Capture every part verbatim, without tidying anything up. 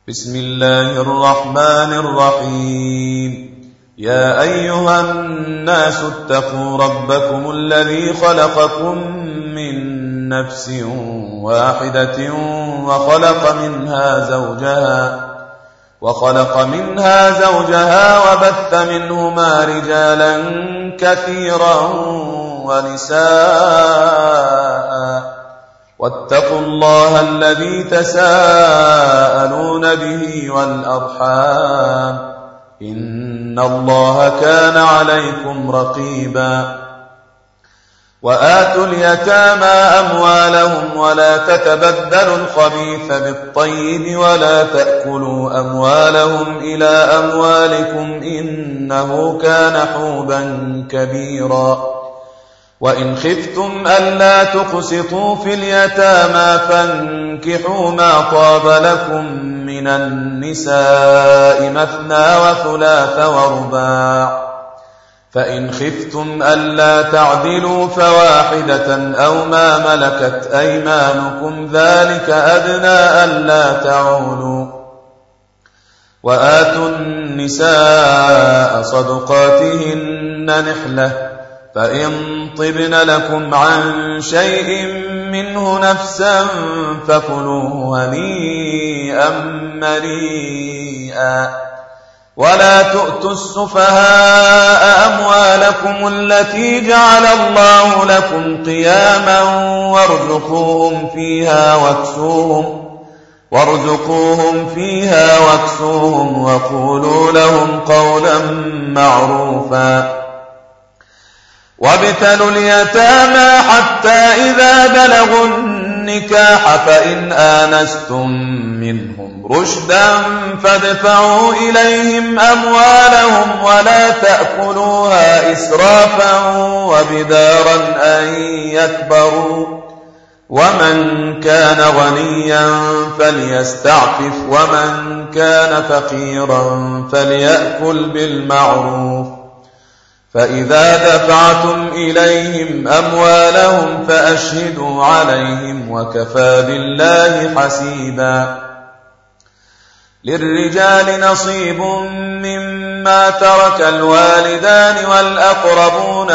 بسم الله الرحمن الرحيم. يا أيها الناس اتقوا ربكم الذي خلقكم من نفس واحدة وخلق منها زوجها وخلق منها زوجها وبث منهما رجالا كثيرا ونساء واتقوا الله الذي تساءلون به والأرحام إن الله كان عليكم رقيبا. وآتوا اليتامى أموالهم ولا تتبدلوا الخبيث بالطيب ولا تأكلوا أموالهم إلى أموالكم إنه كان حوبا كبيرا. وإن خفتم ألا تقسطوا في اليتامى فانكحوا ما طاب لكم من النساء مثنى وثلاث ورباع، فإن خفتم ألا تعدلوا فواحدة أو ما ملكت أيمانكم ذلك أدنى ألا تعولوا. وآتوا النساء صدقاتهن نحلة، فإن طبن لكم عن شيء منه نفسا فكلوه هنيئا مريئا. ولا تؤتوا السفهاء أموالكم التي جعل الله لكم قياما وارزقوهم فيها واكسوهم وارزقوهم فيها واكسوهم وقولوا لهم قولا معروفا. وابتلوا اليتامى حتى إذا بلغوا النكاح فإن آنستم منهم رشدا فادفعوا إليهم أموالهم ولا تأكلوها إسرافا وبدارا أن يكبروا. ومن كان غنيا فليستعفف ومن كان فقيرا فليأكل بالمعروف. فإذا دفعتم إليهم أموالهم فأشهدوا عليهم وكفى بالله حسيبا. للرجال نصيب مما ترك الوالدان والأقربون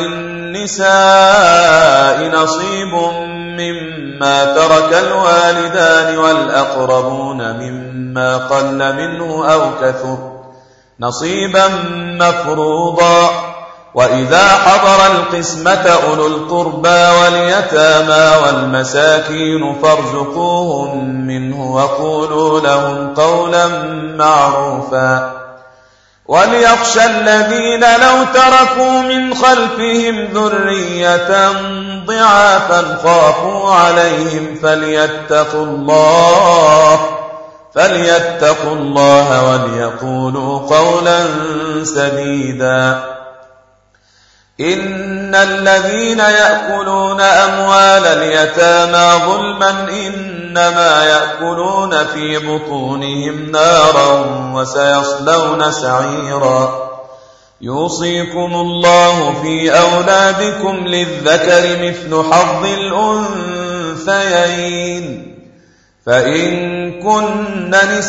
وللنساء نصيب مما ترك الوالدان والأقربون مما قل منه أو كثر نصيبا مفروضا. وإذا حضر القسمة أولو القربى واليتامى والمساكين فارزقوهم منه وقولوا لهم قولا معروفا. وليخشى الذين لو تركوا من خلفهم ذرية ضعافا خافوا عليهم فليتقوا الله فليتقوا الله وليقولوا قولا سديدا. إن الذين يأكلون أموال اليتامى ظلما إنما يأكلون في بطونهم نارا وسيصلون سعيرا. يوصيكم الله في أولادكم للذكر مثل حظ الأنثيين، فإن كن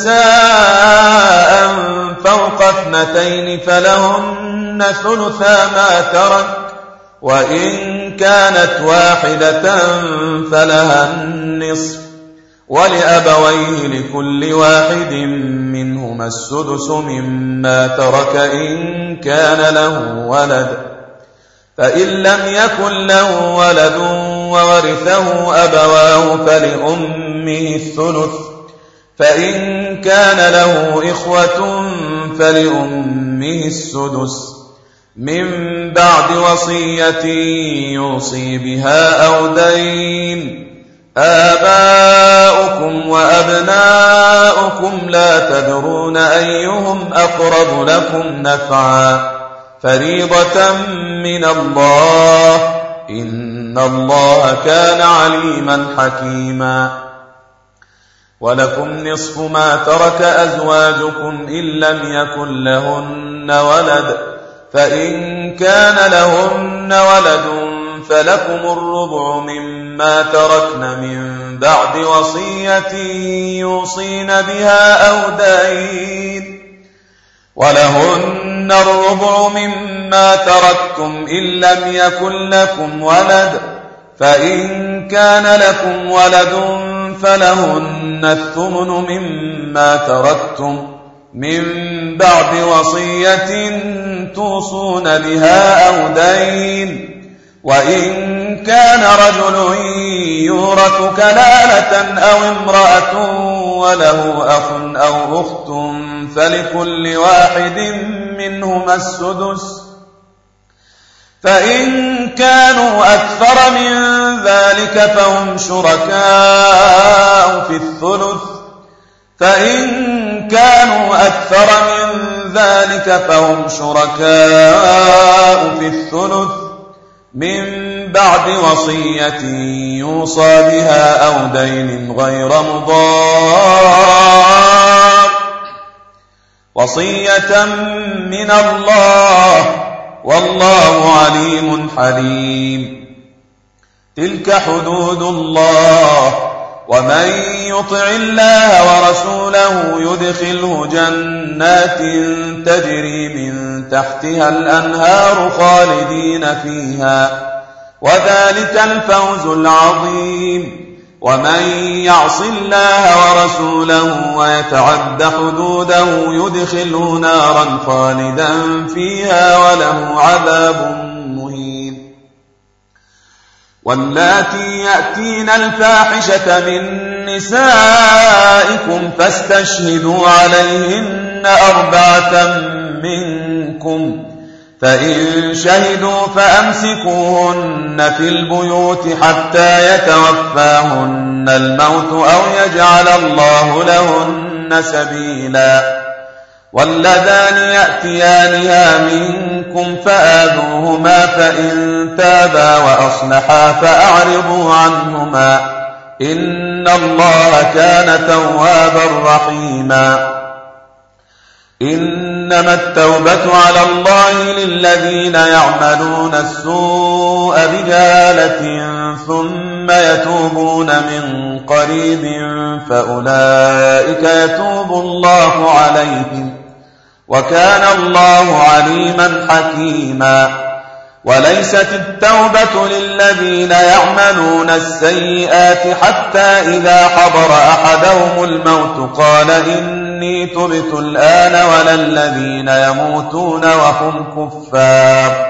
نساء فوق اثنتين فلهن ثلثا ما ترك، وإن كانت واحدة فلها النصف، ولأبويه لكل واحد منهما السدس مما ترك إن كان له ولد، فإن لم يكن له ولد وورثه أبواه فلأمه الثلث، فإن كان له إخوة فلأمه السدس من بعد وصية يوصي بها أو دين. آباؤكم وأبناؤكم لا تدرون أيهم أقرب لكم نفعا فريضة من الله إن الله كان عليما حكيما. ولكم نصف ما ترك أزواجكم إن لم يكن لهن ولد، فإن كان لهن ولد فلكم الربع مما تركن من بعد وصية يوصين بها أو دين ولهن الربع مما تركتم إن لم يكن لكم ولد فإن كان لكم ولد فلهن الثمن مما تركتم من بعد وصية توصون بها أو دين وإن كان رجل يورث كلالة أو امرأة وله أخ أو أخت فلكل واحد منهما السدس فإن كانوا أكثر من ذلك فهم شركاء في الثلث فإن كانوا أكثر من ذلك فهم شركاء في الثلث من بعد وصية يوصى بها أو دين غير مضار وصية من الله والله عليم حليم. تلك حدود الله ومن يطع الله ورسوله يدخله جنات تجري من تحتها الأنهار خالدين فيها وذلك الفوز العظيم. ومن يعص الله ورسوله ويتعد حدوده يدخله نارا خالدا فيها وله عذاب مهين. واللاتي يأتين الفاحشة من نسائكم فاستشهدوا عليهن أربعة منكم فإن شهدوا فأمسكوهن في البيوت حتى يتوفاهن الموت أو يجعل الله لهن سبيلا. واللذان يأتيانها منكم فآذوهما فإن تابا وأصلحا فأعرضوا عنهما إن الله كان توابا رحيما. إنما التوبة على الله للذين يعملون السوء بجهالة ثم يتوبون من قريب فأولئك يتوب الله عليهم وكان الله عليما حكيما. وليست التوبة للذين يعملون السيئات حتى إذا حضر أحدهم الموت قال إني تبت الآن ولا الذين يموتون وهم كفار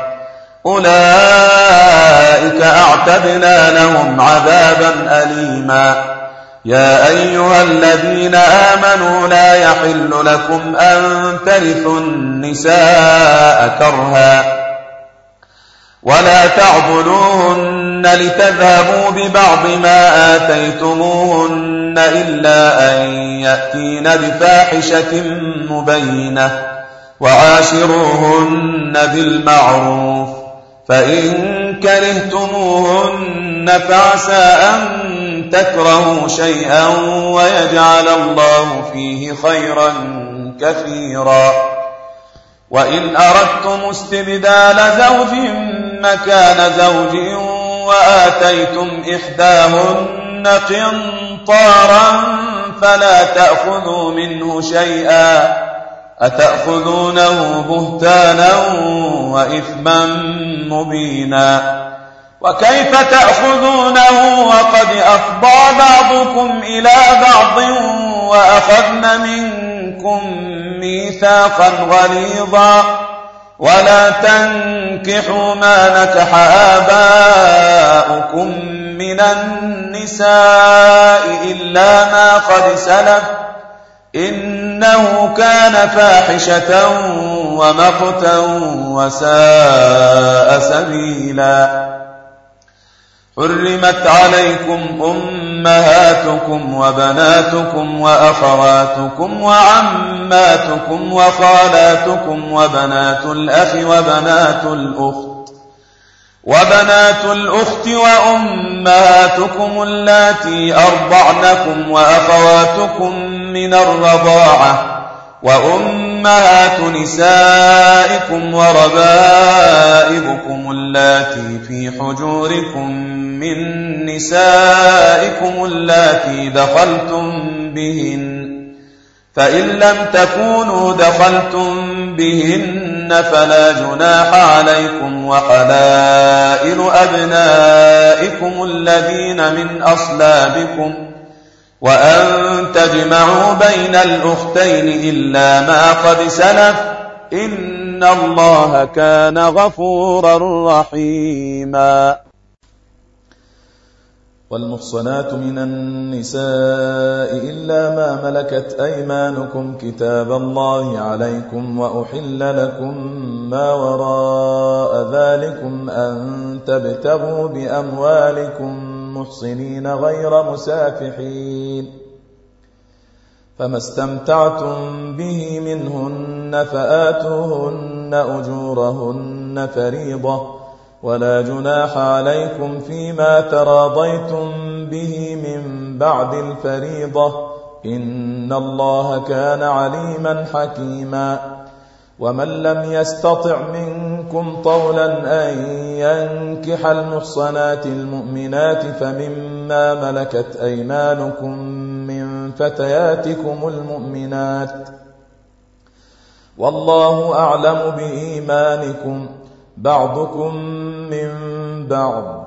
أولئك أعتدنا لهم عذابا أليما. يا أيها الذين آمنوا لا يحل لكم أن ترثوا النساء كرها ولا تعضلوهن لتذهبوا ببعض ما آتيتموهن إلا أن يأتين بفاحشة مبينة وعاشروهن بالمعروف فإن كرهتموهن فعسى أن تكرهوا شيئا ويجعل الله فيه خيرا كثيرا. وإن أردتم استبدال زوج مكان زوج وآتيتم إحداهن قنطارا فلا تأخذوا منه شيئا أتأخذونه بهتانا وإثما مبينا. وكيف تأخذونه وقد أفضى بعضكم إلى بعض وأخذن منكم ميثاقا غليظا ولا تنكحوا ما نكح آباؤكم من النساء إلا ما قد سلف إنه كان فاحشة ومقتا وساء سبيلا. حرمت عليكم أمهاتكم وبناتكم وأخواتكم وعماتكم وخالاتكم وبنات الأخ وبنات الأخت وبنات الأخت وأمهاتكم اللاتي أرضعنكم وأخواتكم من الرضاعة وأمهات نسائكم وربائبكم اللاتي في حجوركم من نسائكم اللاتي دخلتم بهن، فإن لم تكونوا دخلتم بهن فلا جناح عليكم، وحلائل أبنائكم الذين من أصلابكم، وأن تجمعوا بين الأختين إلا ما قد سلف، إن الله كان غفورا رحيما. والمحصنات من النساء إلا ما ملكت أيمانكم كتاب الله عليكم، وأحل لكم ما وراء ذلكم أن تبتغوا بأموالكم محصنين غير مسافحين، فما استمتعتم به منهن فآتوهن أجورهن فريضة، ولا جناح عليكم فيما تراضيتم به من بعد الفريضة، إن الله كان عليما حكيما. ومن لم يستطع منكم طولا أن ينكح المحصنات المؤمنات فمما ملكت أيمانكم من فتياتكم المؤمنات، والله أعلم بإيمانكم، بعضكم من بعض،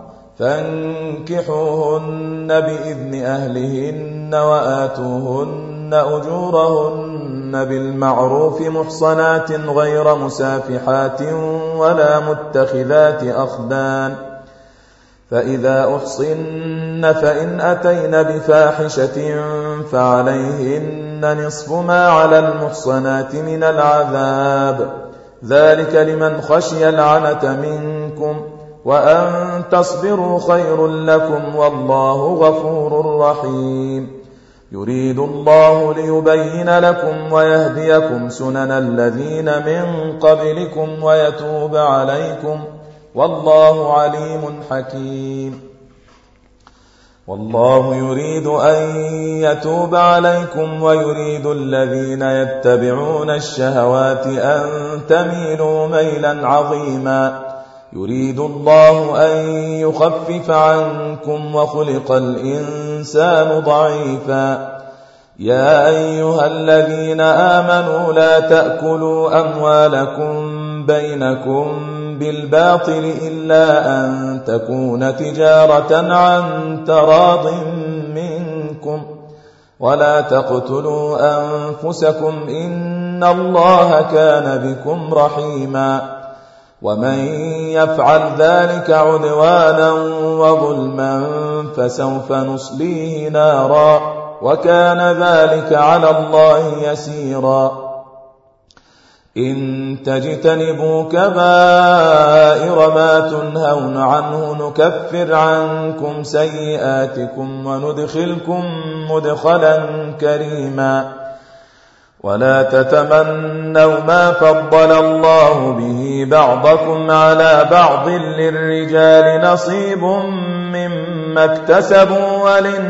فانكحوهن بإذن أهلهن وآتوهن أجورهن بالمعروف محصنات غير مسافحات ولا متخذات أخدان، فإذا أحصن فإن أتين بفاحشة فعليهن نصف ما على المحصنات من العذاب، ذلك لمن خشي العنة منكم، وأن تصبروا خير لكم، والله غفور رحيم. يريد الله ليبين لكم ويهديكم سنن الذين من قبلكم ويتوب عليكم، والله عليم حكيم. والله يريد أن يتوب عليكم ويريد الذين يتبعون الشهوات أن تميلوا ميلا عظيما. يريد الله أن يخفف عنكم وخلق الإنسان ضعيفا. يا أيها الذين آمنوا لا تأكلوا أموالكم بينكم بالباطل إلا أن تكون تجارة عن تراض منكم، ولا تقتلوا أنفسكم إن الله كان بكم رحيما. ومن يفعل ذلك عدوانا وظلما فسوف نصليه نارا، وكان ذلك على الله يسيرا. إن تجتنبوا كبائر ما تنهون عنه نكفر عنكم سيئاتكم وندخلكم مدخلا كريما. ولا تتمنوا ما فضل الله به بعضكم على بعض، للرجال نصيب مما اكتسبوا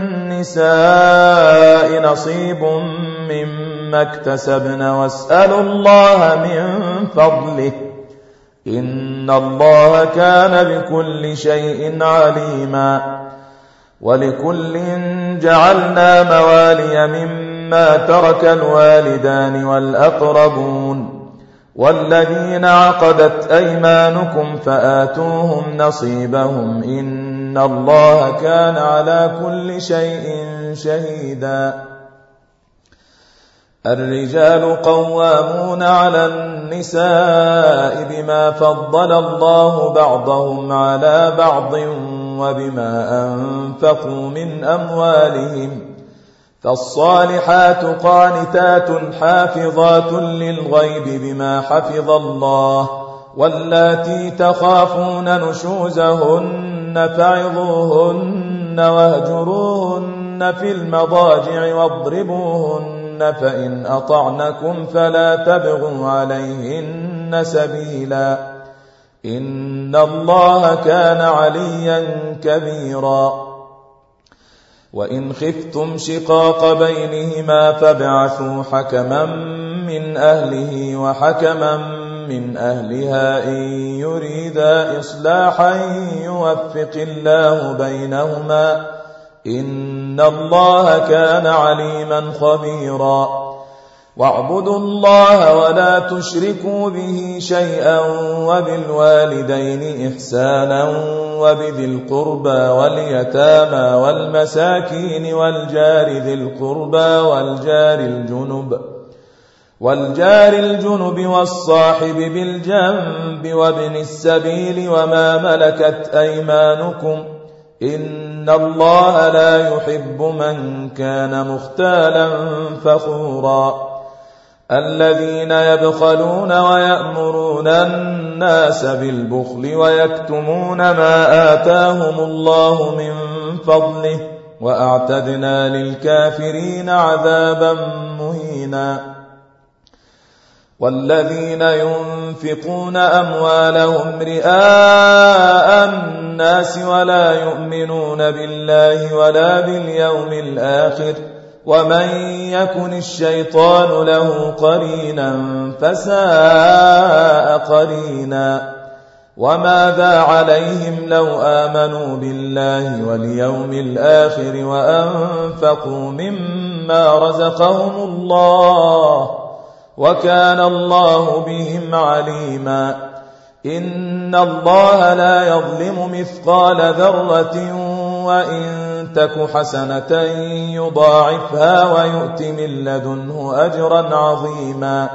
وللنساء نصيب مما اكتسبن، واسألوا الله من فضله إن الله كان بكل شيء عليما. ولكل جعلنا موالي مما ترك الوالدان والأقربون، والذين عقدت أيمانكم فآتوهم نصيبهم إن الله كان على كل شيء شهيدا. الرجال قوامون على النساء بما فضل الله بعضهم على بعض وبما أنفقوا من أموالهم، فالصالحات قانتات حافظات للغيب بما حفظ الله، واللاتي تخافون نشوزهن فعظوهن واهجروهن في المضاجع واضربوهن، فإن أطعنكم فلا تبغوا عليهن سبيلا إن الله كان عليا كبيرا. وإن خفتم شقاق بينهما فابعثوا حكما من من أهله وحكما من أهلها إن يريدا إصلاحا يوفق الله بينهما إن الله كان عليما خبيرا واعبدوا الله ولا تشركوا به شيئا وبالوالدين إحسانا وبذي القربى واليتامى والمساكين والجار ذي القربى والجار الجنب والجار الجنب والصاحب بالجنب وابن السبيل وما ملكت أيمانكم إن الله لا يحب من كان مختالا فخورا الذين يبخلون ويأمرون الناس بالبخل ويكتمون ما آتاهم الله من فضله وأعتدنا للكافرين عذابا مهينا والذين ينفقون أموالهم رئاء الناس ولا يؤمنون بالله ولا باليوم الآخر ومن يكن الشيطان له قرينا فساء قرينا وماذا عليهم لو آمنوا بالله واليوم الآخر وأنفقوا مما رزقهم الله وكان الله بهم عليما إن الله لا يظلم مثقال ذرة وإن تك حسنة يضاعفها ويؤت من لدنه أجرا عظيما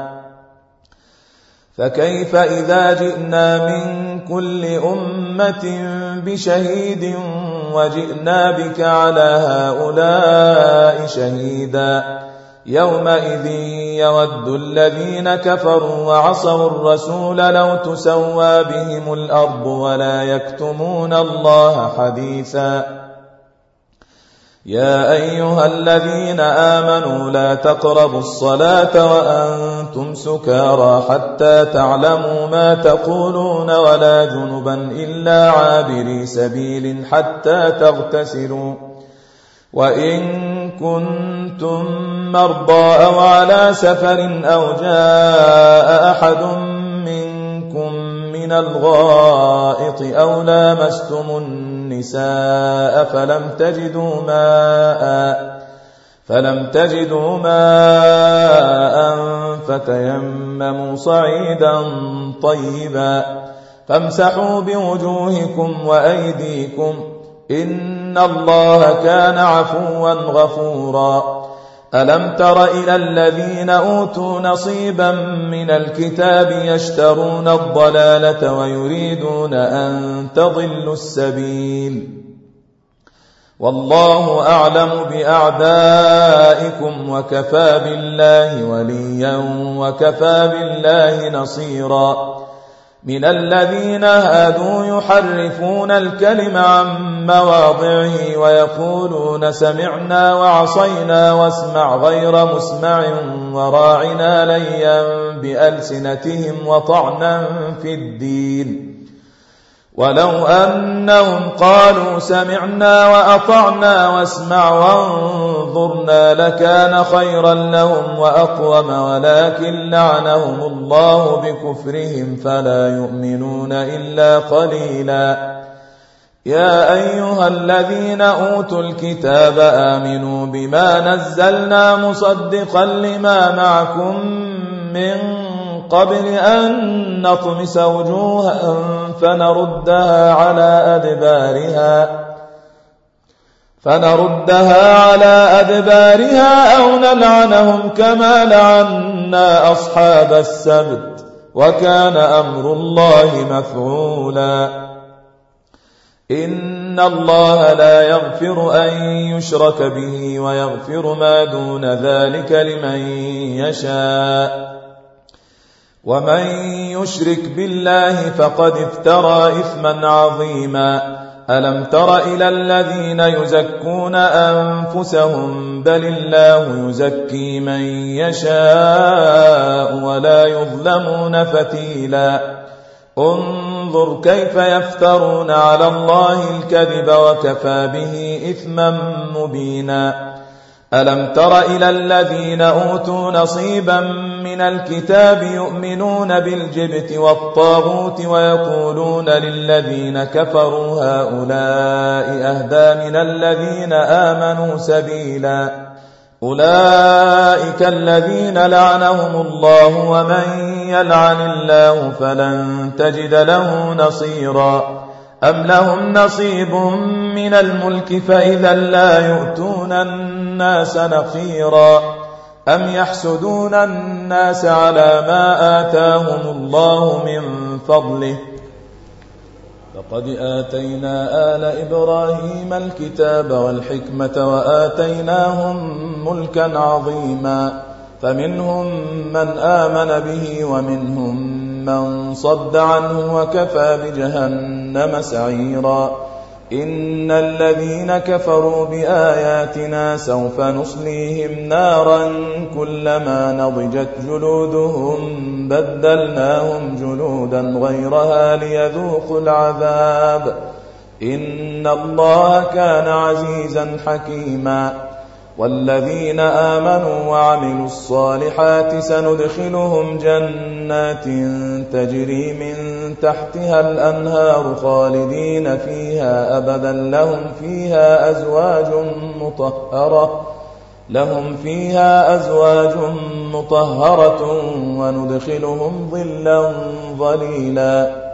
فكيف إذا جئنا من كل أمة بشهيد وجئنا بك على هؤلاء شهيدا يومئذ يود الذين كفروا وعصوا الرسول لو تسوى بهم الأرض ولا يكتمون الله حديثا يا أيها الذين آمنوا لا تقربوا الصلاة وأنتم سكارى حتى تعلموا ما تقولون ولا جنبا إلا عابري سبيل حتى تغتسلوا وإن كنتم مرضى أو على سفر أو جاء أحد منكم من الغائط أو لامستم النساء فلم تجدوا ماء فلم تجدوا ماء فتيمموا صعيدا طيبا فامسحوا بوجوهكم وأيديكم إن الله كان عفوا غفورا ألم تر إلى الذين أوتوا نصيبا من الكتاب يشترون الضلالة ويريدون أن تضلوا السبيل والله أعلم بأعدائكم وكفى بالله وليا وكفى بالله نصيرا من الذين هادوا يحرفون الكلم عن مواضعه ويقولون سمعنا وعصينا واسمع غير مسمع وراعنا ليا بألسنتهم وطعنا في الدين ولو أنهم قالوا سمعنا وأطعنا واسمع وانظرنا لكان خيرا لهم وأقوم ولكن لعنهم الله بكفرهم فلا يؤمنون إلا قليلا يا أيها الذين أوتوا الكتاب آمنوا بما نزلنا مصدقا لما معكم من قبل أن نطمس وجوها فنردها على أدبارها فنردها على أدبارها أو نلعنهم كما لعنا أصحاب السبت وكان أمر الله مفعولا إن الله لا يغفر أن يشرك به ويغفر ما دون ذلك لمن يشاء ومن يشرك بالله فقد افترى إثما عظيما ألم تر إلى الذين يزكون أنفسهم بل الله يزكي من يشاء ولا يظلمون فتيلا انظر كيف يفترون على الله الكذب وكفى به إثما مبينا ألم تر إلى الذين أوتوا نصيبا من الكتاب يؤمنون بالجبت والطاغوت ويقولون للذين كفروا هؤلاء أهدى من الذين آمنوا سبيلا أولئك الذين لعنهم الله ومن يلعن الله فلن تجد له نصيرا أم لهم نصيب من الملك فإذا لا يؤتون الناس نقيرا أم يحسدون الناس على ما آتاهم الله من فضله لقد آتينا آل إبراهيم الكتاب والحكمة وآتيناهم ملكا عظيما فمنهم من آمن به ومنهم من صد عنه وكفى بجهنم سعيرا إن الذين كفروا بآياتنا سوف نصليهم نارا كلما نضجت جلودهم بدلناهم جلودا غيرها ليذوقوا العذاب إن الله كان عزيزا حكيما والذين آمنوا وعملوا الصالحات سندخلهم جنات تجري من تحتها الأنهار خالدين فيها أبدا لهم فيها أزواج مطهرة لهم فيها أزواج مطهرة وندخلهم ظلا ظليلا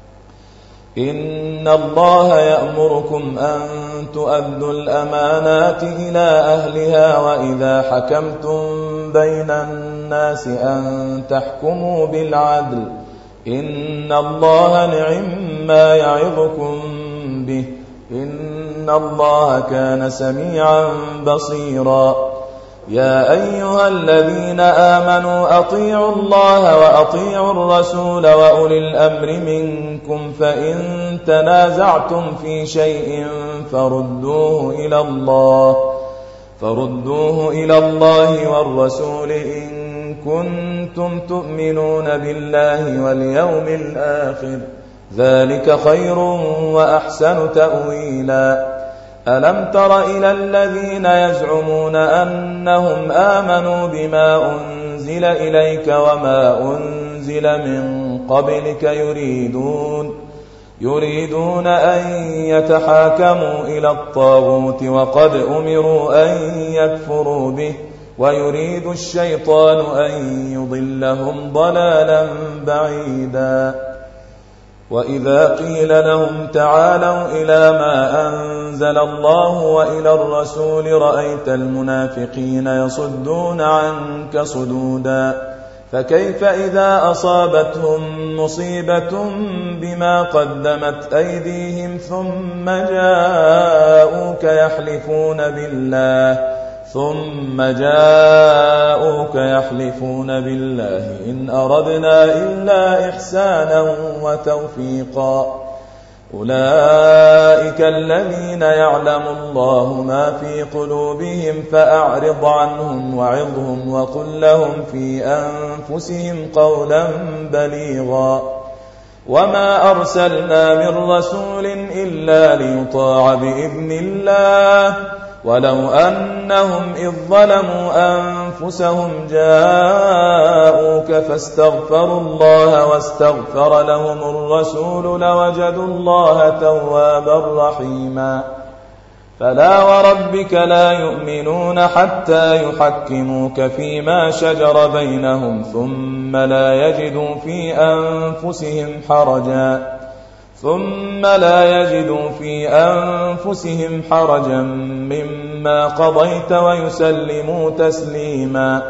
إن الله يأمركم أن تؤدوا الأمانات إلى أهلها وإذا حكمتم بين الناس أن تحكموا بالعدل إن الله نعم ما يعظكم به إن الله كان سميعا بصيرا يا أيها الذين آمنوا أطيعوا الله وأطيعوا الرسول وأولي الأمر منكم فإن تنازعتم في شيء فردوه إلى الله فردوه إلى الله والرسول إن كنتم تؤمنون بالله واليوم الآخر ذلك خير وأحسن تأويلا ألم تر إلى الذين يزعمون أنهم آمنوا بما أنزل إليك وما أنزل من قبلك يريدون يريدون أن يتحاكموا إلى الطاغوت وقد أمروا أن يكفروا به ويريد الشيطان أن يضلهم ضلالا بعيدا وإذا قيل لهم تعالوا إلى ما أنزل الله وإلى الرسول رأيت المنافقين يصدون عنك صدودا فكيف إذا أصابتهم مصيبة بما قدمت أيديهم ثم جاءوك يحلفون بالله ثم جاءوك يحلفون بالله إن أردنا إلا إحسانا وتوفيقا أولئك الذين يعلم الله ما في قلوبهم فأعرض عنهم وعظهم وقل لهم في أنفسهم قولا بليغا وما أرسلنا من رسول إلا ليطاع بإذن الله ولو أنهم إذ ظلموا أنفسهم جاءوك فاستغفروا الله واستغفر لهم الرسول لوجدوا الله توابا رحيما فلا وربك لا يؤمنون حتى يحكموك فيما شجر بينهم ثم لا يجدوا في أنفسهم حرجا ثم لا يجدوا في أنفسهم حرجا مما قضيت ويسلموا تسليما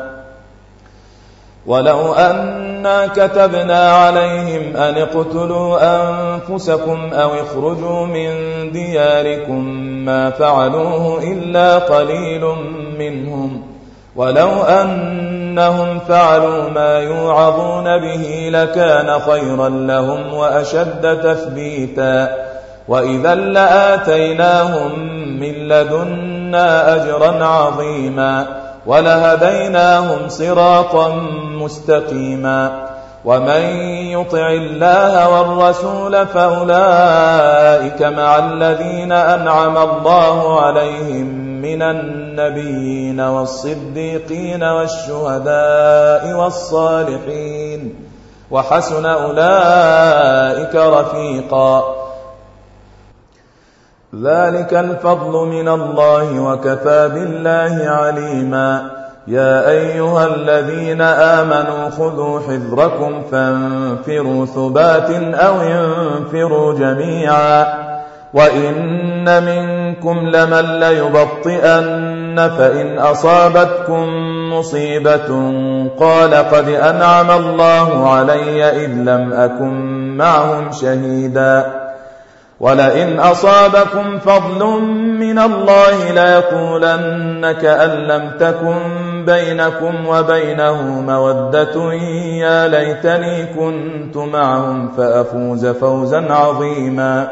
ولو أنا كتبنا عليهم أن اقتلوا أنفسكم أو اخرجوا من دياركم ما فعلوه إلا قليل منهم ولو أنهم فعلوا ما يوعظون به لكان خيرا لهم وأشد تثبيتا وإذا لآتيناهم من لدنا أجرا عظيما ولهديناهم صراطا مستقيما ومن يطع الله والرسول فأولئك مع الذين أنعم الله عليهم من النبيين والصديقين والشهداء والصالحين وحسن أولئك رفيقا ذلك الفضل من الله وكفى بالله عليما يا أيها الذين آمنوا خذوا حذركم فانفروا ثبات أو انفروا جميعا وإن منكم لمن ليبطئن فإن أصابتكم مصيبة قال قد أنعم الله علي إذ لم أكن معهم شهيدا ولئن أصابكم فضل من الله ليقولن كأن لم تكن بينكم وبينه مودة يا ليتني كنت معهم فأفوز فوزا عظيما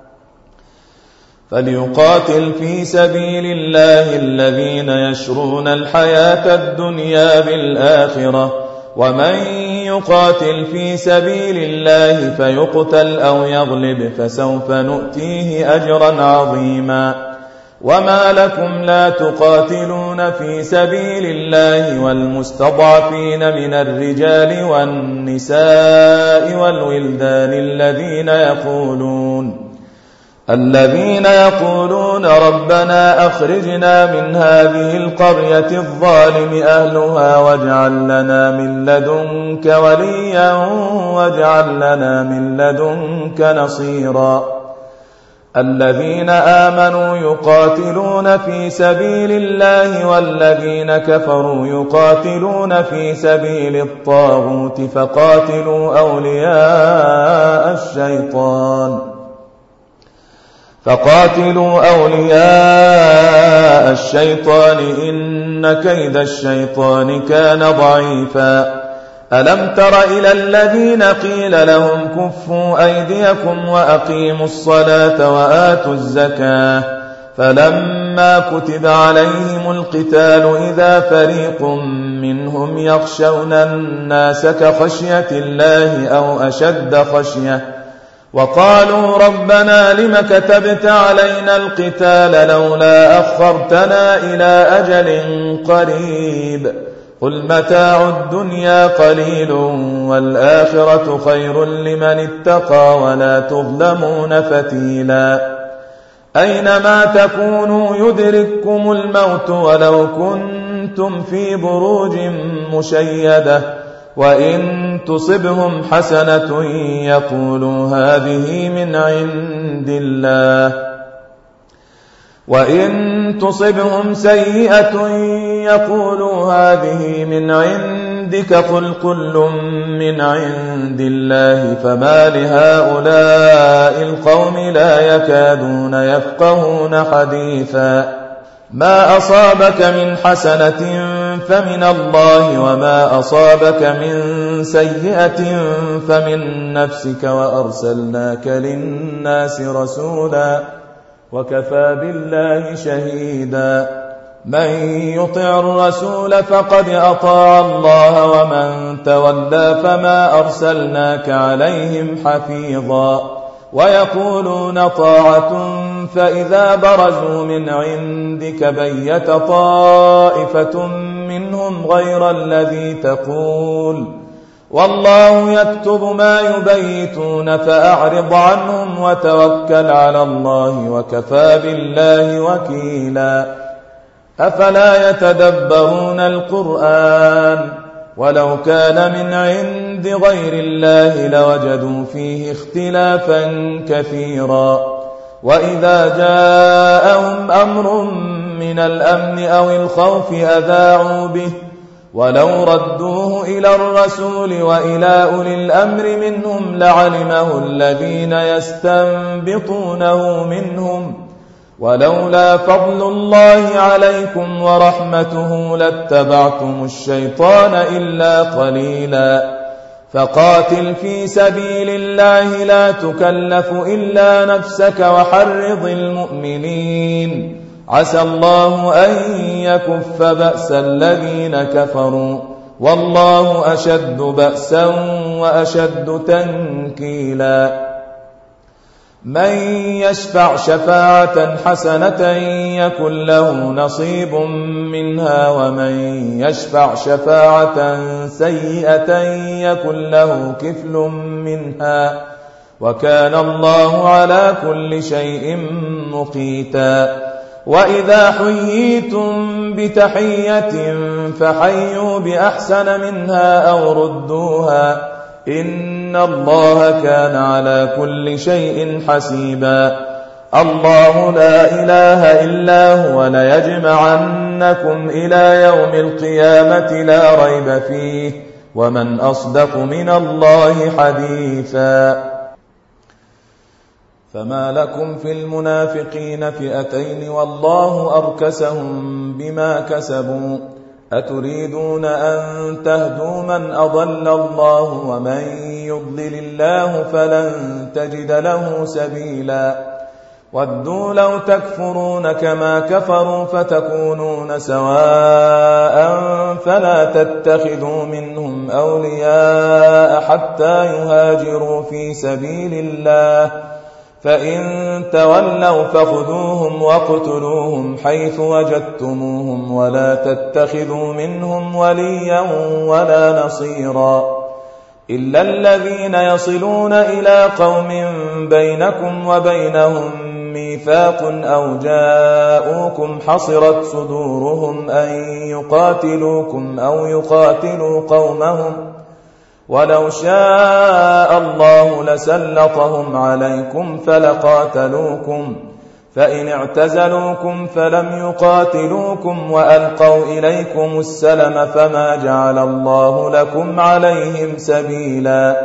فليقاتل في سبيل الله الذين يشرون الحياة الدنيا بالآخرة ومن يقاتل في سبيل الله فيقتل أو يغلب فسوف نؤتيه أجرا عظيما وما لكم لا تقاتلون في سبيل الله والمستضعفين من الرجال والنساء والولدان الذين يقولون الذين يقولون ربنا أخرجنا من هذه القرية الظالم أهلها واجعل لنا من لدنك وليا واجعل لنا من لدنك نصيرا الذين آمنوا يقاتلون في سبيل الله والذين كفروا يقاتلون في سبيل الطاغوت فقاتلوا أولياء الشيطان فقاتلوا أولياء الشيطان إن كيد الشيطان كان ضعيفا ألم تر إلى الذين قيل لهم كفوا أيديكم وأقيموا الصلاة وآتوا الزكاة فلما كتب عليهم القتال إذا فريق منهم يخشون الناس كخشية الله أو أشد خشية وقالوا ربنا لم كتبت علينا القتال لولا أخرتنا إلى أجل قريب قل متاع الدنيا قليل والآخرة خير لمن اتقى ولا تظلمون فتيلا أينما تكونوا يدرككم الموت ولو كنتم في بروج مشيدة وإن تصبهم حسنة يقولوا هذه من عند الله وإن تصبهم سيئة يقولوا هذه من عندك قل كل من عند الله فما لهؤلاء القوم لا يكادون يفقهون حديثا ما أصابك من حسنة فمن الله وما أصابك من سيئة فمن نفسك وأرسلناك للناس رسولا وكفى بالله شهيدا من يطع الرسول فقد أطاع الله ومن تولى فما أرسلناك عليهم حفيظا ويقولون طاعة فإذا برزوا من عندك بيت طائفة منهم غير الذي تقول والله يكتب ما يبيتون فأعرض عنهم وتوكل على الله وكفى بالله وكيلا أفلا يتدبرون القرآن ولو كان من عند غير الله لوجدوا فيه اختلافا كثيرا وإذا جاءهم أمر من الأمن أو الخوف أذاعوا به ولو ردوه إلى الرسول وإلى أولي الأمر منهم لعلمه الذين يستنبطونه منهم ولولا فضل الله عليكم ورحمته لاتبعتم الشيطان إلا قليلا فقاتل في سبيل الله لا تكلف إلا نفسك وحرض المؤمنين عسى الله أن يكف بأس الذين كفروا والله أشد بأسا وأشد تنكيلا من يشفع شفاعة حسنة يكن له نصيب منها ومن يشفع شفاعة سيئة يكن له كفل منها وكان الله على كل شيء مقيتا. وإذا حييتم بتحية فحيوا بأحسن منها أو ردوها إن الله كان على كل شيء حسيبا. الله لا إله إلا هو ليجمعنكم إلى يوم القيامة لا ريب فيه ومن أصدق من الله حديثا. فما لكم في المنافقين فئتين والله أركسهم بما كسبوا أتريدون أن تهدوا من أضل الله ومن يضلل الله فلن تجد له سبيلا. ودوا لو تكفرون كما كفروا فتكونون سواء فلا تتخذوا منهم أولياء حتى يهاجروا في سبيل الله فإن تولوا فخذوهم واقتلوهم حيث وجدتموهم ولا تتخذوا منهم وليا ولا نصيرا إلا الذين يصلون إلى قوم بينكم وبينهم ميثاق أو جاءوكم حصرت صدورهم أن يقاتلوكم أو يقاتلوا قومهم ولو شاء الله لسلطهم عليكم فلقاتلوكم فإن اعتزلوكم فلم يقاتلوكم وألقوا إليكم السلم فما جعل الله لكم عليهم سبيلا.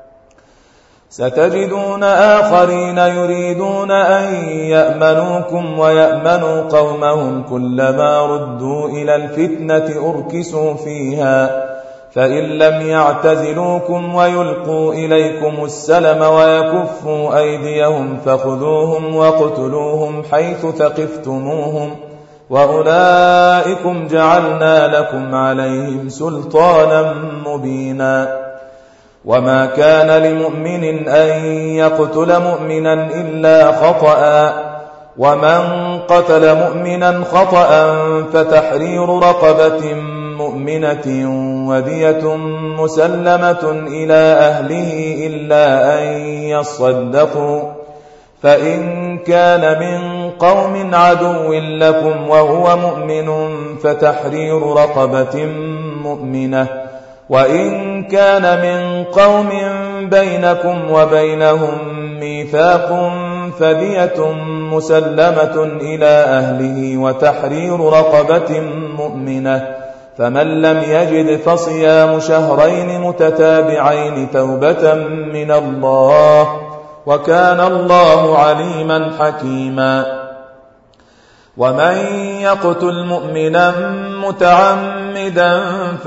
ستجدون آخرين يريدون أن يأمنوكم ويأمنوا قومهم كلما ردوا إلى الفتنة أركسوا فيها فإن لم يعتزلوكم ويلقوا إليكم السلم ويكفوا أيديهم فخذوهم واقتلوهم حيث ثقفتموهم وأولئكم جعلنا لكم عليهم سلطانا مبينا. وما كان لمؤمن أن يقتل مؤمنا إلا خطأ ومن قتل مؤمنا خطأ فتحرير رقبة مؤمنة ودية مسلمة إلى أهله إلا أن يصدقوا فإن كان من قوم عدو لكم وهو مؤمن فتحرير رقبة مؤمنة وإن كان من قوم بينكم وبينهم ميثاق فدية مسلمة إلى أهله وتحرير رقبة مؤمنة فمن لم يجد فصيام شهرين متتابعين توبة من الله وكان الله عليما حكيما. ومن يقتل مؤمنا متعمدا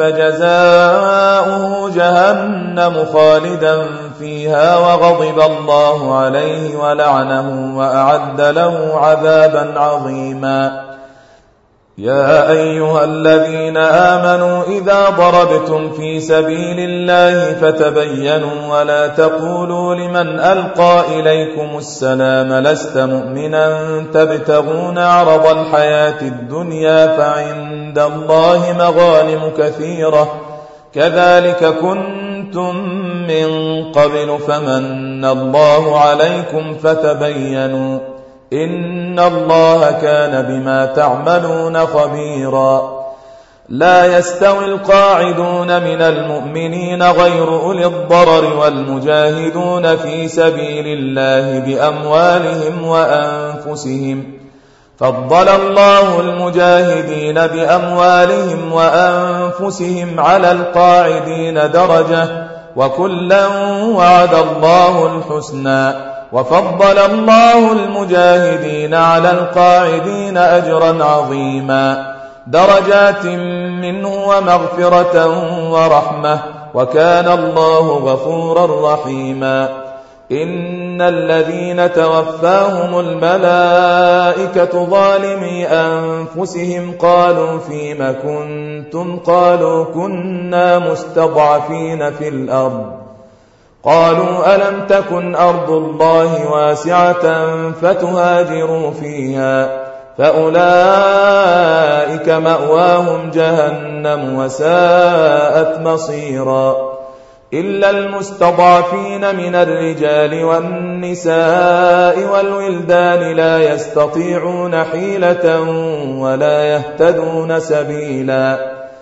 فجزاؤه جهنم خالدا فيها وغضب الله عليه ولعنه وأعد له عذابا عظيما. يا أيها الذين آمنوا إذا ضربتم في سبيل الله فتبينوا ولا تقولوا لمن ألقى إليكم السلام لست مؤمنا تبتغون عرض الحياة الدنيا فعند الله مغانم كثيرة كذلك كنتم من قبل فمن الله عليكم فتبينوا إن الله كان بما تعملون خبيرا. لا يستوي القاعدون من المؤمنين غير أولي الضرر والمجاهدون في سبيل الله بأموالهم وأنفسهم فضل الله المجاهدين بأموالهم وأنفسهم على القاعدين درجة وكلا وعد الله الحسنى وفضل الله المجاهدين على القاعدين أجرا عظيما درجات منه ومغفرة ورحمة وكان الله غفورا رحيما. إن الذين توفاهم الملائكة ظالمي أنفسهم قالوا فيم كنتم قالوا كنا مستضعفين في الأرض قالوا ألم تكن أرض الله واسعة فتهاجروا فيها فأولئك مأواهم جهنم وساءت مصيرا إلا المستضعفين من الرجال والنساء والولدان لا يستطيعون حيلة ولا يهتدون سبيلا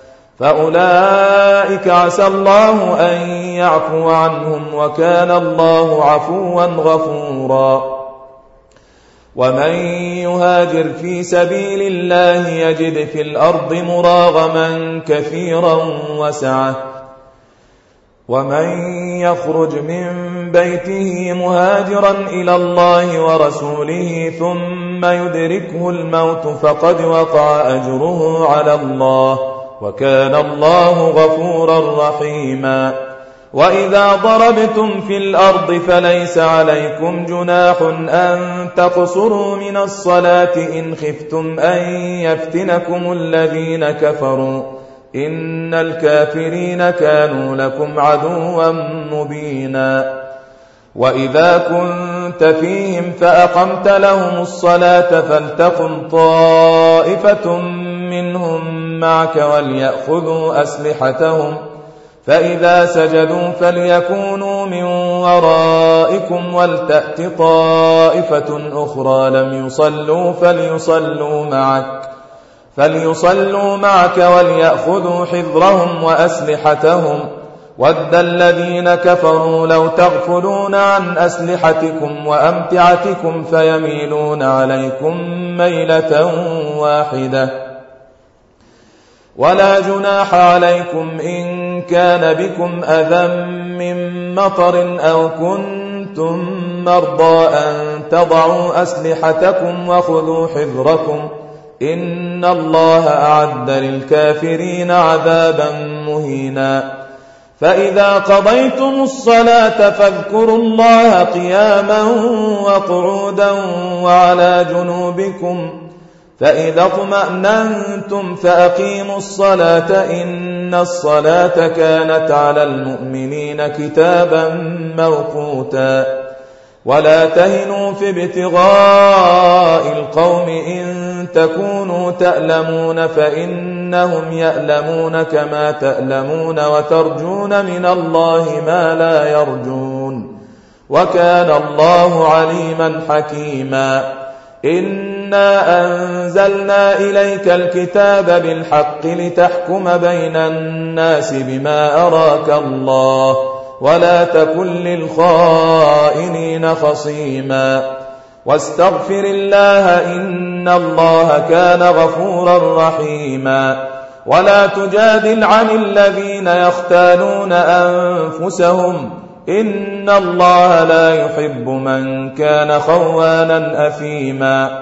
فأولئك عسى الله أن يعفو عنهم وكان الله عفوا غفورا ومن يهاجر في سبيل الله يجد في الأرض مراغما كثيرا وسعة ومن يخرج من بيته مهاجرا إلى الله ورسوله ثم يدركه الموت فقد وقع أجره على الله وكان الله غفورا رحيما وإذا ضربتم في الأرض فليس عليكم جناح أن تقصروا من الصلاة إن خفتم أن يفتنكم الذين كفروا إن الكافرين كانوا لكم عدوا مبينا وإذا كنت فيهم فأقمت لهم الصلاة فلتقم طائفة منهم معك وليأخذوا أسلحتهم فإذا سجدوا فليكونوا من ورائكم ولتأت طائفة أخرى لم يصلوا فليصلوا معك فليصلوا معك وليأخذوا حذرهم وأسلحتهم ود الذين كفروا لو تغفلون عن أسلحتكم وأمتعتكم فيميلون عليكم ميلة واحدة ولا جناح عليكم إن كان بكم أذى من مطر أو كنتم مرضى أن تضعوا أسلحتكم وخذوا حذركم إن الله أعد للكافرين عذابا مهينا فإذا قضيتم الصلاة فاذكروا الله قياما وقعودا وعلى جنوبكم فإذا اطمأننتم فأقيموا الصلاة إن الصلاة كانت على المؤمنين كتابا موقوتا ولا تهنوا في ابتغاء القوم إن تكونوا تألمون فإنهم يألمون كما تألمون وترجون من الله ما لا يرجون وكان الله عليما حكيما إنا أنزلنا إليك الكتاب بالحق لتحكم بين الناس بما أراك الله ولا تكن للخائنين خصيما واستغفر الله إن الله كان غفورا رحيما ولا تجادل عن الذين يختالون أنفسهم إن الله لا يحب من كان خوانا أثيما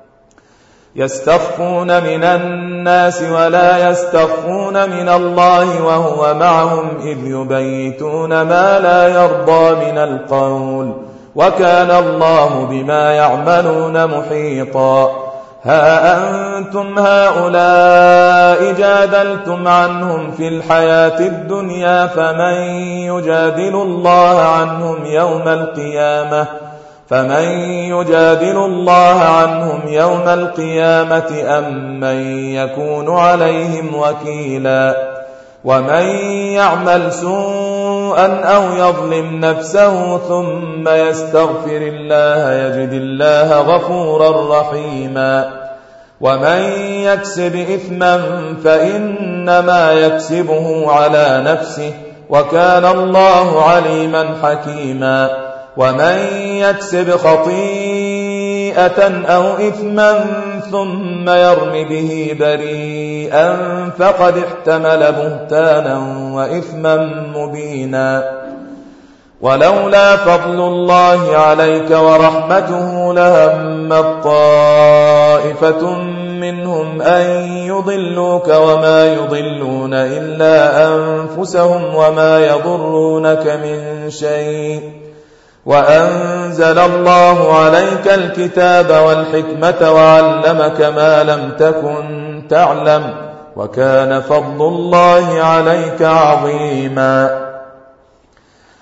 يستخفون من الناس ولا يستخفون من الله وهو معهم إذ يبيتون ما لا يرضى من القول وكان الله بما يعملون محيطا ها أنتم هؤلاء جادلتم عنهم في الحياة الدنيا فمن يجادل الله عنهم يوم القيامة فمن يجادل الله عنهم يوم القيامة أم من يكون عليهم وكيلا ومن يعمل سوءا أو يظلم نفسه ثم يستغفر الله يجد الله غفورا رحيما ومن يكسب إثما فإنما يكسبه على نفسه وكان الله عليما حكيما ومن يكسب خطيئة أو إثما ثم يرم به بريئا فقد احتمل بهتانا وإثما مبينا ولولا فضل الله عليك ورحمته لهمت طائفة منهم أن يضلوك وما يضلون إلا أنفسهم وما يضرونك من شيء وأنزل الله عليك الكتاب والحكمة وعلمك ما لم تكن تعلم وكان فضل الله عليك عظيما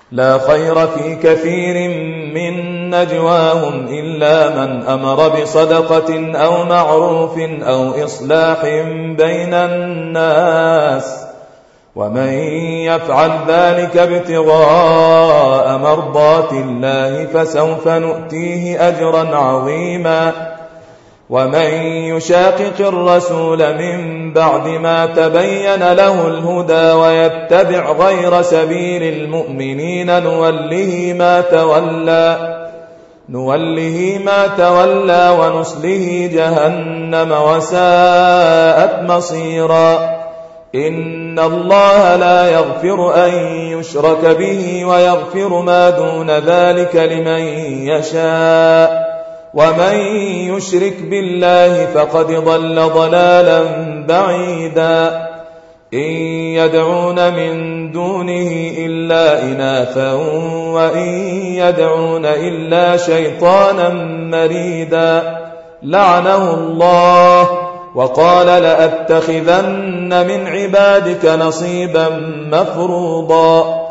لا خير في كثير من نجواهم إلا من أمر بصدقة أو معروف أو إصلاح بين الناس، ومن يفعل ذلك ابتغاء مرضات الله فسوف نؤتيه أجرا عظيما. ومن يشاقق الرسول من بعد ما تبين له الهدى ويتبع غير سبيل المؤمنين نوله ما تولى نوله ما تولى ونصله جهنم وساءت مصيرا. إن الله لا يغفر أن يشرك به ويغفر ما دون ذلك لمن يشاء، ومن يشرك بالله فقد ضل ضلالا بعيدا. إن يدعون من دونه إلا إناثا وإن يدعون إلا شيطانا مريدا لعنه الله وقال لأتخذن من عبادك نصيبا مفروضا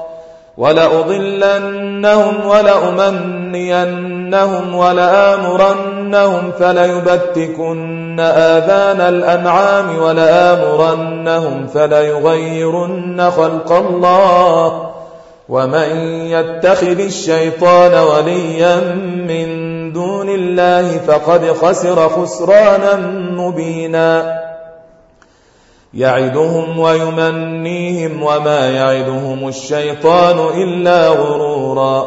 ولأضلنهم ولأمنينهم ولآمرنهم فليبتكن آذان الأنعام ولآمرنهم فليغيرن خلق الله. ومن يتخذ الشيطان وليا من دون الله فقد خسر خسرانا مبينا. يعدهم ويمنيهم وما يعدهم الشيطان إلا غرورا.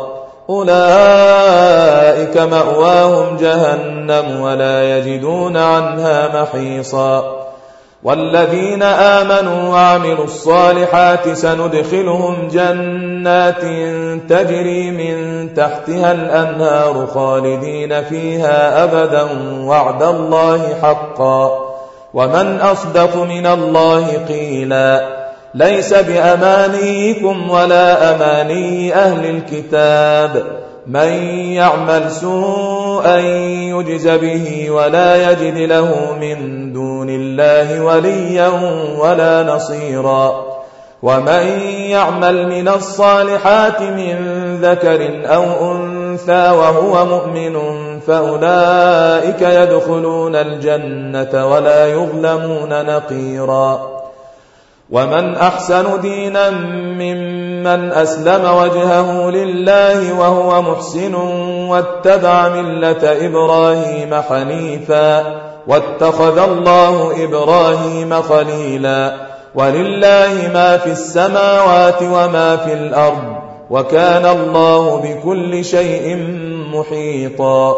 أولئك مأواهم جهنم ولا يجدون عنها محيصا. والذين آمنوا وعملوا الصالحات سندخلهم جنات تجري من تحتها الأنهار خالدين فيها أبدا وعد الله حقا ومن أصدق من الله قيلا. ليس بأمانيكم ولا أماني أهل الكتاب، من يعمل سوءا يجز به ولا يجد له من دون الله وليا ولا نصيرا. ومن يعمل من الصالحات من ذكر أو أنثى وهو مؤمن فأولئك يدخلون الجنة ولا يظلمون نقيرا. ومن أحسن دينا ممن أسلم وجهه لله وهو محسن واتبع ملة إبراهيم حنيفا واتخذ الله إبراهيم خليلا. ولله ما في السماوات وما في الأرض وكان الله بكل شيء محيطا.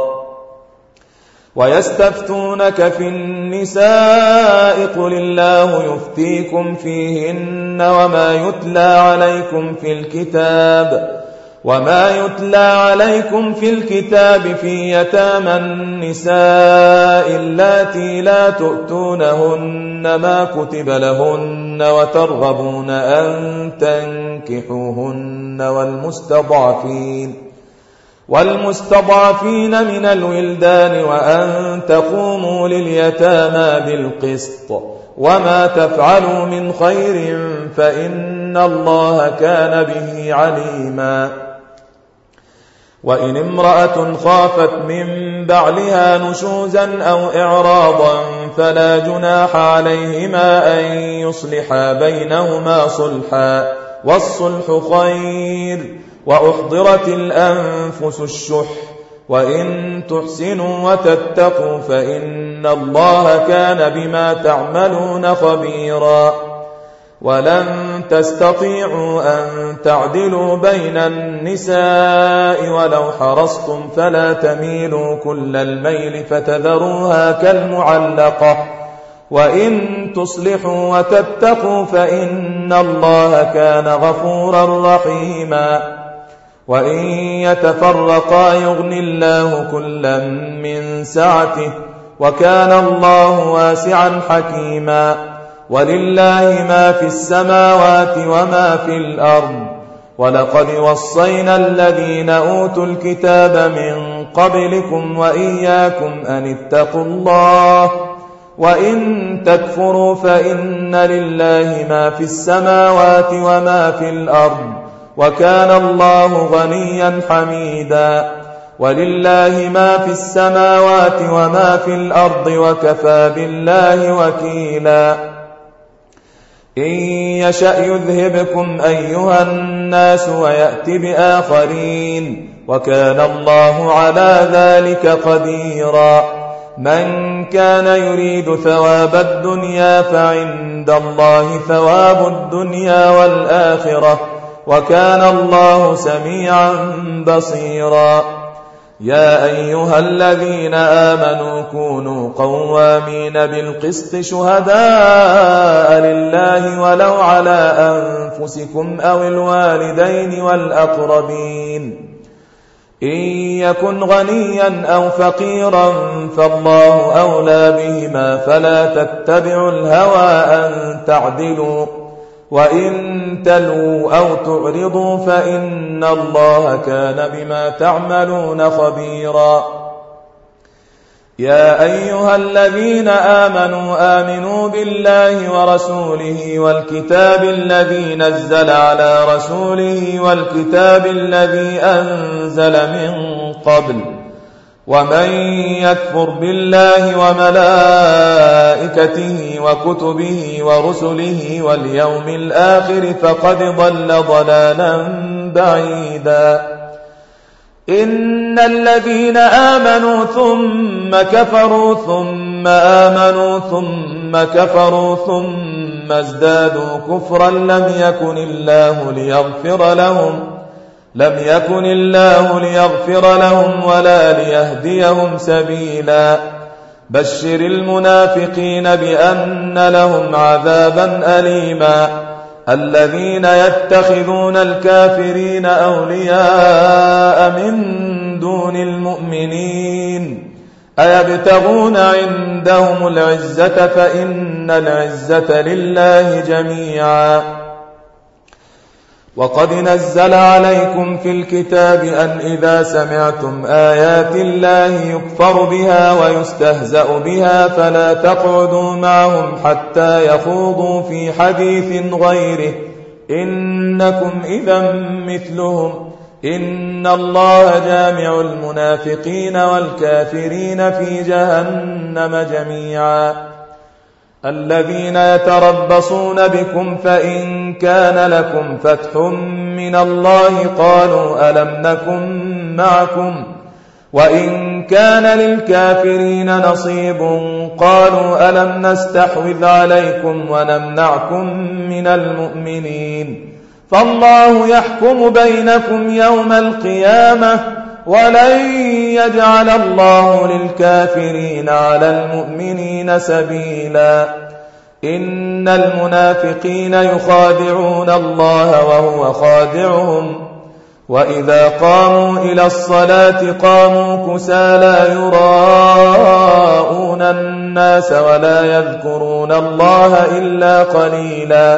ويستفتونك في النساء قل الله يفتيكم فيهن وما يتلى عليكم في الكتاب وما يتلى عليكم في الكتاب في يتامى النساء اللاتي لا تؤتونهن ما كتب لهن وترغبون أن تنكحوهن والمستضعفين والمستضعفين من الولدان وأن تقوموا لليتامى بالقسط وما تفعلوا من خير فإن الله كان به عليما. وإن امرأة خافت من بعلها نشوزا أو إعراضا فلا جناح عليهما أن يصلحا بينهما صلحا والصلح خير. وأحضرت الأنفس الشح وإن تحسنوا وتتقوا فإن الله كان بما تعملون خبيرا. ولن تستطيعوا أن تعدلوا بين النساء ولو حرصتم فلا تميلوا كل الميل فتذروها كالمعلقة وإن تصلحوا وتتقوا فإن الله كان غفورا رحيما. وإن يتفرقا يغني الله كلا من سعته وكان الله واسعا حكيما. ولله ما في السماوات وما في الأرض ولقد وصينا الذين أوتوا الكتاب من قبلكم وإياكم أن اتقوا الله وإن تكفروا فإن لله ما في السماوات وما في الأرض وكان الله غنيا حميدا. ولله ما في السماوات وما في الأرض وكفى بالله وكيلا. إن يشأ يذهبكم أيها الناس ويأت بآخرين وكان الله على ذلك قديرا. من كان يريد ثواب الدنيا فعند الله ثواب الدنيا والآخرة وكان الله سميعا بصيرا. يا أيها الذين آمنوا كونوا قوامين بالقسط شهداء لله ولو على أنفسكم أو الوالدين والأقربين. إن يكن غنيا أو فقيرا فالله أولى بهما فلا تتبعوا الهوى أن تعدلوا وإن تلووا أو تعرضوا فإن الله كان بما تعملون خبيرا. يا أيها الذين آمنوا آمنوا بالله ورسوله والكتاب الذي نزل على رسوله والكتاب الذي أنزل من قبل ومن يكفر بالله وملائكته وكتبه ورسله واليوم الآخر فقد ضل ضلالا بعيدا. إن الذين آمنوا ثم كفروا ثم آمنوا ثم كفروا ثم ازدادوا كفرا لم يكن الله ليغفر لهم لم يكن الله ليغفر لهم ولا ليهديهم سبيلا. بشر المنافقين بأن لهم عذابا أليما. الذين يتخذون الكافرين أولياء من دون المؤمنين أيبتغون عندهم العزة فإن العزة لله جميعا. وقد نزل عليكم في الكتاب أن إذا سمعتم آيات الله يكفر بها ويستهزأ بها فلا تقعدوا معهم حتى يخوضوا في حديث غيره إنكم إذا مثلهم إن الله جامع المنافقين والكافرين في جهنم جميعا. الذين يتربصون بكم فإن كان لكم فتح من الله قالوا ألم نكن معكم وإن كان للكافرين نصيب قالوا ألم نستحوذ عليكم ونمنعكم من المؤمنين فالله يحكم بينكم يوم القيامة ولن يجعل الله للكافرين على المؤمنين سبيلا. إن المنافقين يخادعون الله وهو خادعهم وإذا قاموا إلى الصلاة قاموا كسالى يراءون الناس ولا يذكرون الله إلا قليلا.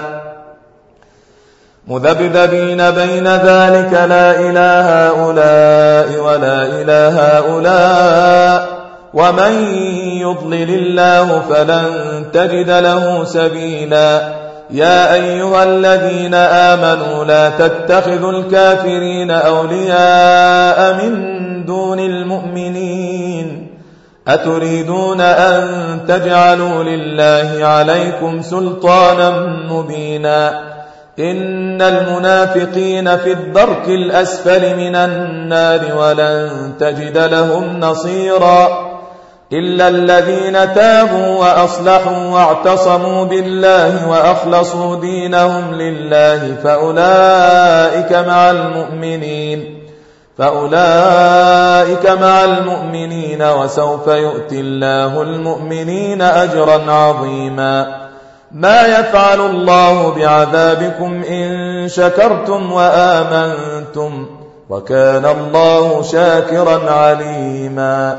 مذبذبين بين ذلك لا إله هؤلاء ولا إله هؤلاء ومن يضلل الله فلن تجد له سبيلا. يا أيها الذين آمنوا لا تتخذوا الكافرين أولياء من دون المؤمنين أتريدون أن تجعلوا لله عليكم سلطانا مبينا. إن المنافقين في الدرك الأسفل من النار ولن تجد لهم نصيرا إلا الذين تابوا وأصلحوا واعتصموا بالله وأخلصوا دينهم لله فأولئك مع المؤمنين فأولئك مع المؤمنين وسوف يؤتي الله المؤمنين أجرا عظيما. ما يفعل الله بعذابكم إن شكرتم وآمنتم وكان الله شاكرا عليما.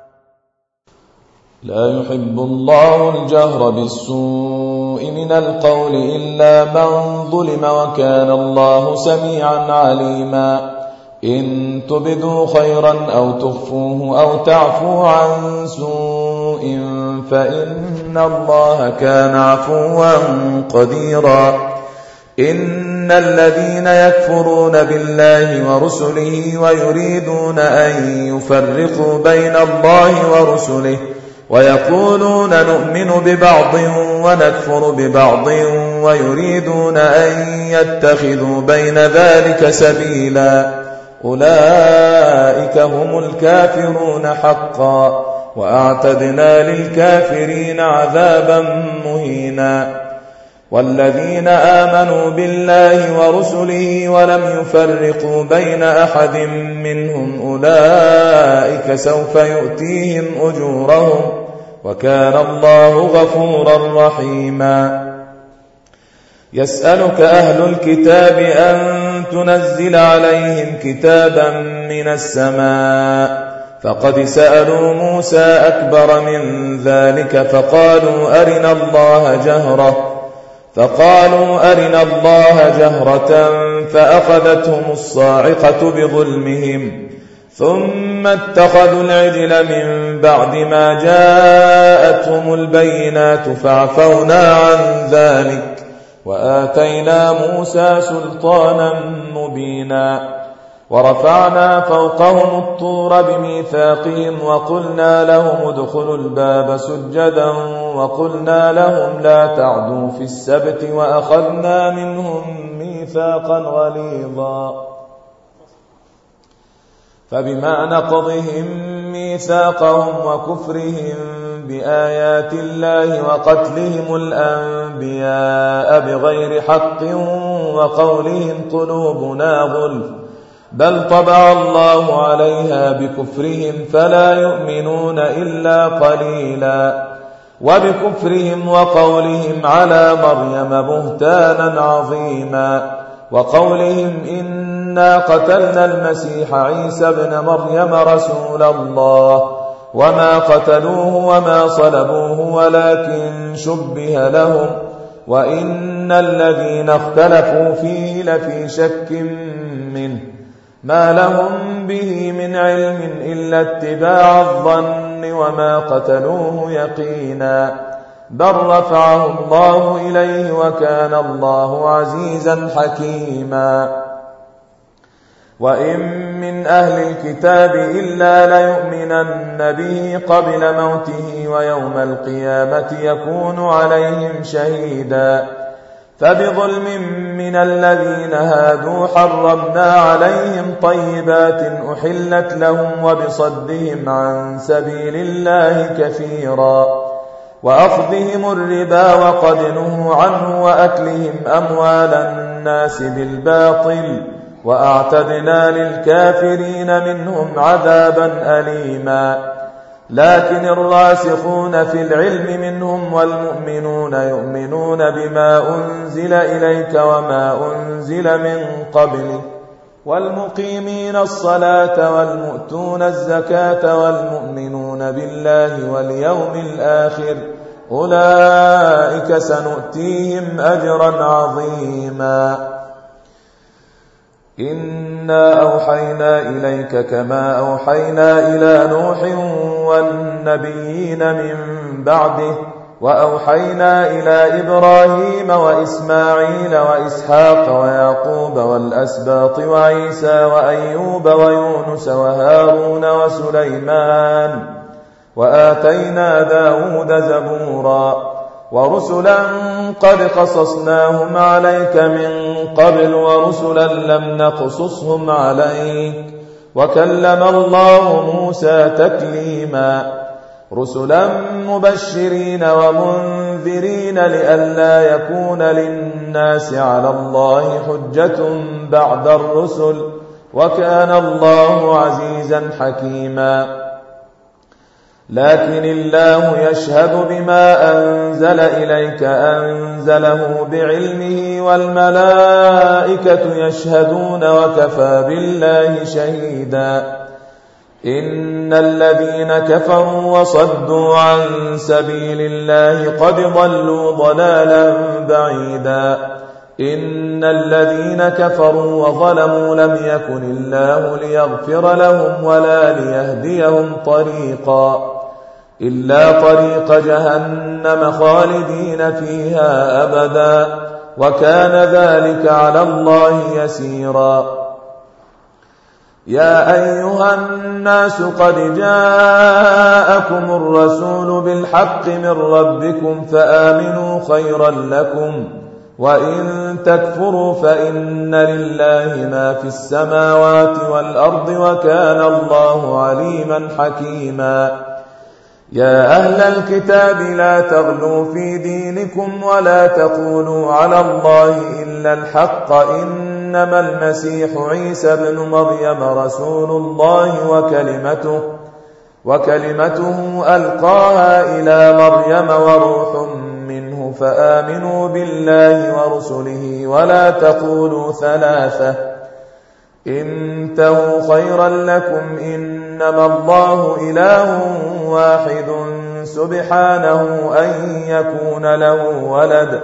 لا يحب الله الجهر بالسوء من القول إلا من ظلم وكان الله سميعا عليما. إن تبدوا خيرا أو تخفوه أو تعفو عن سوء فإن الله كان عفوا قديرا. إن الذين يكفرون بالله ورسله ويريدون أن يفرقوا بين الله ورسله ويقولون نؤمن ببعض ونكفر ببعض ويريدون أن يتخذوا بين ذلك سبيلا أولئك هم الكافرون حقا وأعتدنا للكافرين عذابا مهينا والذين آمنوا بالله ورسله ولم يفرقوا بين أحد منهم أولئك سوف يؤتيهم أجورهم وكان الله غفورا رحيما يسألك أهل الكتاب أن تنزل عليهم كتابا من السماء فقد سألوا موسى أكبر من ذلك فقالوا أرنا الله جهرة فقالوا أرنا الله جهرة فأخذتهم الصاعقة بظلمهم ثم اتخذوا العجل من بعد ما جاءتهم البينات فعفونا عن ذلك وآتينا موسى سلطانا مبينا ورفعنا فوقهم الطور بميثاقهم وقلنا لهم ادخلوا الباب سجدا وقلنا لهم لا تعدوا في السبت وأخذنا منهم ميثاقا غليظا فبما نقضهم ميثاقهم وكفرهم بآيات الله وقتلهم الأنبياء بغير حق وقولهم قلوبنا غلف بل طبع الله عليها بكفرهم فلا يؤمنون إلا قليلا وبكفرهم وقولهم على مريم بهتانا عظيما وقولهم إنا قتلنا المسيح عيسى ابن مريم رسول الله وما قتلوه وما صلبوه ولكن شبه لهم وإن الذين اختلفوا فيه لفي شك منه ما لهم به من علم إلا اتباع الظن وما قتلوه يقينا بل رفعه الله إليه وكان الله عزيزا حكيما وإن من أهل الكتاب إلا ليؤمنن به قبل موته ويوم القيامة يكون عليهم شهيدا فبظلم من الذين هادوا حرمنا عليهم طيبات أحلت لهم وبصدهم عن سبيل الله كثيرا وأخذهم الربا وقد نهوا عنه وأكلهم أموال الناس بالباطل وأعتدنا للكافرين منهم عذابا أليما لكن الراسخون في العلم منهم والمؤمنون يؤمنون بما أنزل إليك وما أنزل من قبلك والمقيمين الصلاة والمؤتون الزكاة والمؤمنون بالله واليوم الآخر أولئك سنؤتيهم أجرا عظيما إنا أوحينا إليك كما أوحينا إلى نوح والنبيين من بعده وأوحينا إلى إبراهيم وإسماعيل وإسحاق ويعقوب والأسباط وعيسى وأيوب ويونس وهارون وسليمان وآتينا داود زبورا ورسلا قد قصصناهم عليك من قبل ورسلا لم نقصصهم عليك وكلم الله موسى تكليما رسلا مبشرين ومنذرين لئلا يكون للناس على الله حجة بعد الرسل وكان الله عزيزا حكيما لكن الله يشهد بما أنزل إليك أنزله بعلمه والملائكة يشهدون وكفى بالله شهيدا إن الذين كفروا وصدوا عن سبيل الله قد ضلوا ضلالا بعيدا إن الذين كفروا وظلموا لم يكن الله ليغفر لهم ولا ليهديهم طريقا إلا طريق جهنم خالدين فيها أبدا وكان ذلك على الله يسيرا. يا أيها الناس قد جاءكم الرسول بالحق من ربكم فآمنوا خيرا لكم، وإن تكفروا فإن لله ما في السماوات والأرض وكان الله عليما حكيما. يا أهل الكتاب لا تغلوا في دينكم ولا تقولوا على الله إلا الحق، إنما المسيح عيسى بن مريم رسول الله وكلمته, وكلمته ألقاها إلى مريم وروح منه، فآمنوا بالله ورسله ولا تقولوا ثلاثة، انتهوا خيرا لكم، إنما الله إله واحد سبحانه أن يكون له ولد،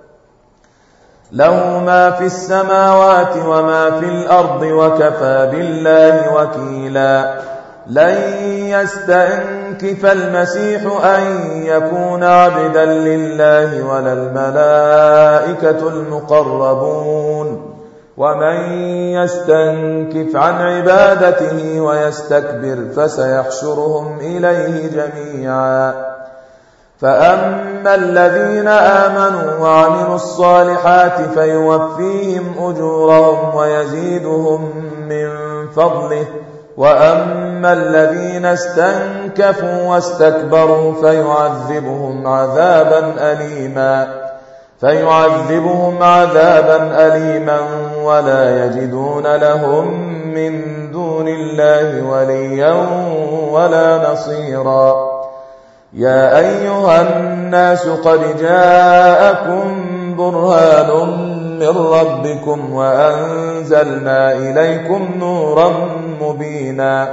له ما في السماوات وما في الأرض وكفى بالله وكيلا. لن يستنكف المسيح أن يكون عبدا لله ولا الملائكة المقربون، ومن يستنكف عن عبادته ويستكبر فسيحشرهم إليه جميعا. فأما الذين آمنوا وعملوا الصالحات فيوفيهم أجورهم ويزيدهم من فضله، وأما الذين استنكفوا واستكبروا فيعذبهم عذابا أليما فيعذبهم عذابا أليما ولا يجدون لهم من دون الله وليا ولا نصيرا. يا أيها الناس قد جاءكم برهان من ربكم وأنزلنا إليكم نورا مبينا.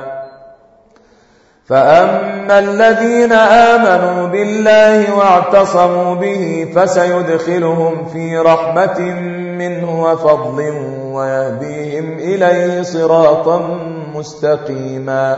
فأما الذين آمنوا بالله واعتصموا به فسيدخلهم في رحمة منه وفضل ويهديهم إليه صراطا مستقيما.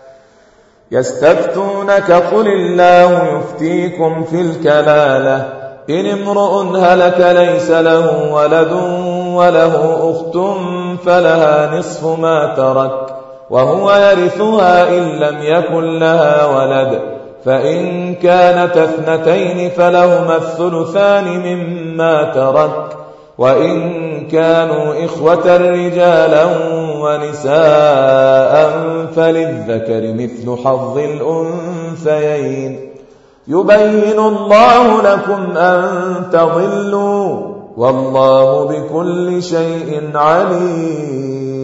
يستفتونك قل الله يفتيكم في الكلالة، إن امرؤ هلك ليس له ولد وله أخت فلها نصف ما ترك وهو يرثها إن لم يكن لها ولد، فإن كانت اثنتين فلهما الثلثان مما ترك، وإن كانوا إخوة رجالا ونساء فللذكر مثل حظ الأنثيين. يبين الله لكم أن تضلوا والله بكل شيء عليم.